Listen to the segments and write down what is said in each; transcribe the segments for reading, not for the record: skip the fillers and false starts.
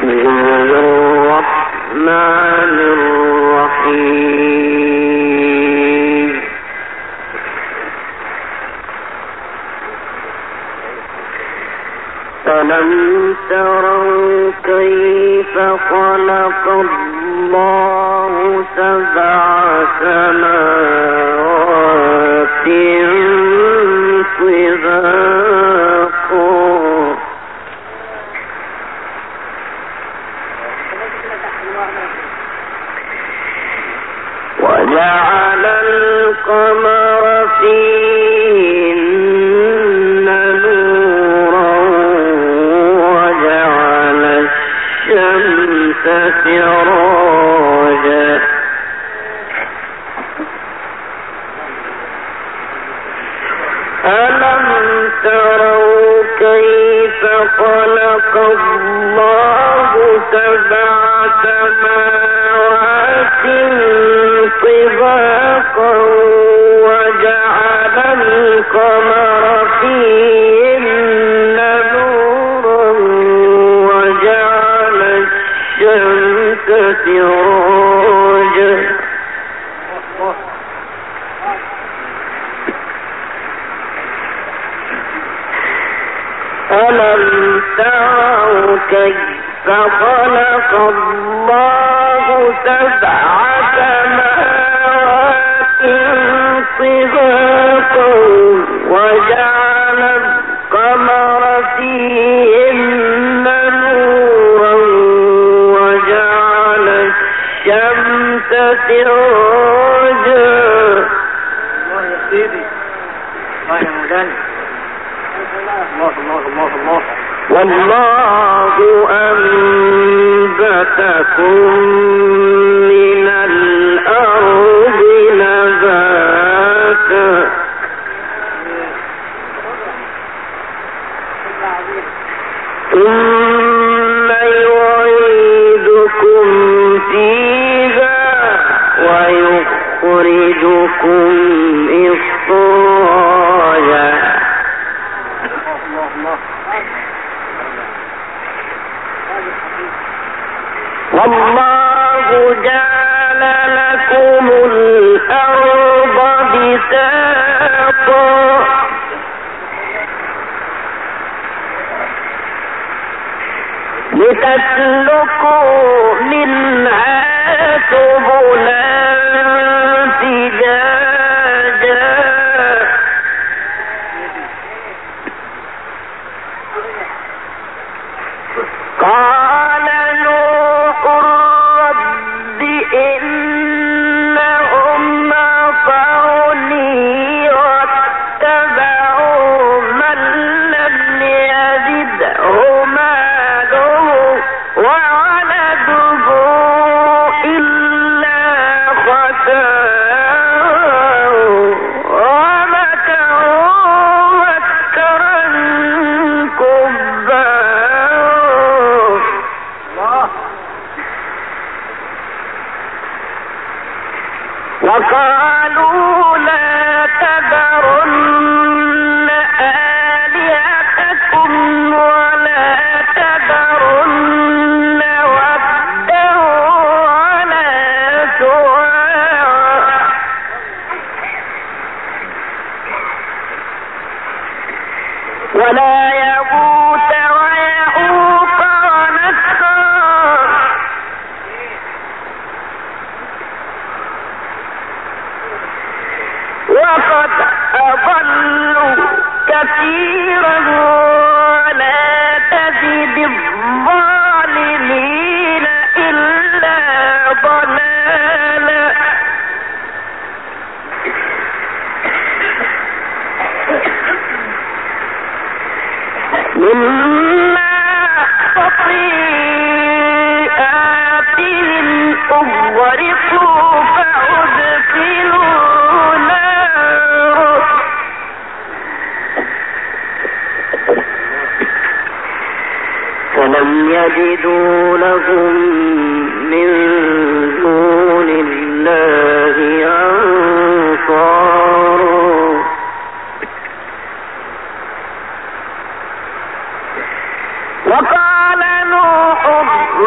ألم تروا كيف خلق الله سبع سماوات طباقا وجعل القمر فيهن نورا وجعل الشمس سراجا ألم تروا كيف خلق الله سبع سماوات طباقا وجعل القمر فيهن نورا وجعل الشمس سراجا ألم تروا كيف خلق الله سبع سماوات طباقا وجعل القمر فيهن نورا وجعل الشمس سراجا الله يا سيدي الله يا مولانا الله والله أنبتكم من الأرض نباتا ثم يعيدكم فيها ويخرجكم إخراجا والله جعل لكم الأرض بساطا لتسلكوا منها سبلا فجاجا قال نوح رب إنهم عصوني واتبعوا من لم يزده ماله وولده إلا خسارا ومكروا مكرا كبارا وقالوا لا تذرن آلهتكم ولا تذرن ودا ولا سواعا ولا يغوث ويعوق ونسرا وقد أضلوا كثيرا ولا تزد الظالمين إلا ضلالا مما خطيئاتهم أغرقوا فأدخلوا نارا فلم يجدوا لهم من دون الله أنصارا وقال نوح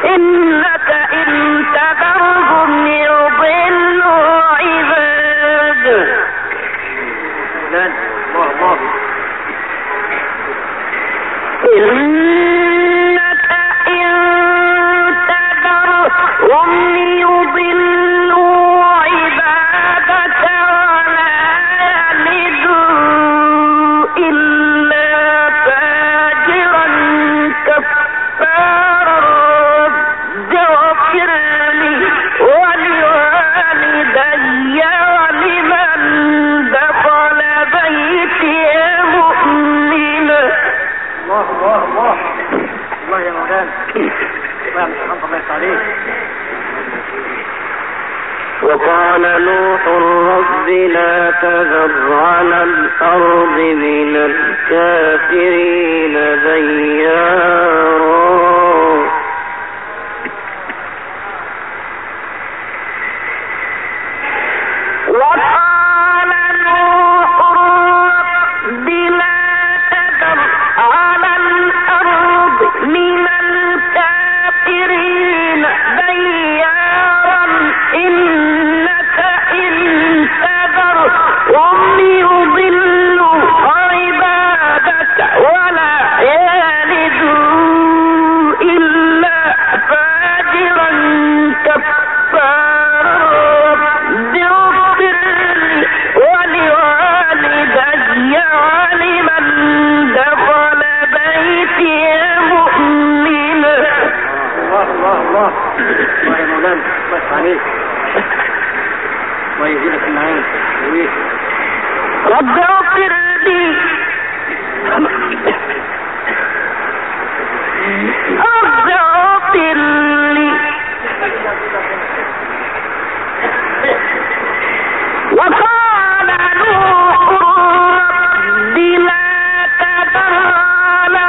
إنك إن تذرهم يضلوا عبادك إنك إن تذرهم يضلوا عبادك ولا يلدوا إلا فاجرا كفارا رب اغفر لي ولوالدي ولمن دخل بيتي مؤمنا. الله الله الله الله يا مولانا الله يرحمك عليك. وقال نوح رب لا تذر على الأرض من الكافرين ديارا. وقال نوح رب لا تذر على الأرض من الكافرين ديارا إنك إن تذرهم يضلوا عبادك ولا يلدوا إلا فاجرا كفارا رب اغفر لي ولوالدي ولمن دخل بيتي مؤمنا. الله الله الله الله يا مولانا الله عليك الله يزيدك النعيم. رب اغفر لي رب اغفر لي. وقال نوح رب لا تذر على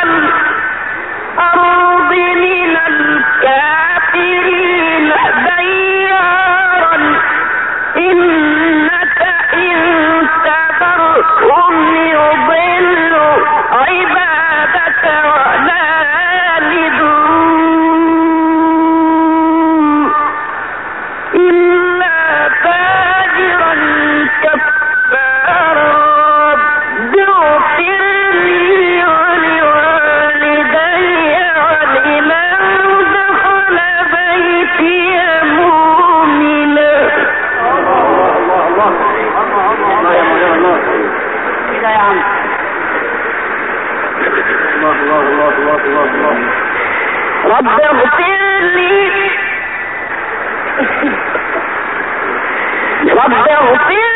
الأرض من الكافرين ديارا إنك إن تذرهم يضلوا عبادك ولا يلدوا إلا فاجرا كفارا رب اغفر لي ولوالدي ولمن دخل بيتي مؤمنا. الله يا مولانا الله كده يا عم. الله الله الله الله الله الله. رب اغفر لي رب اغفر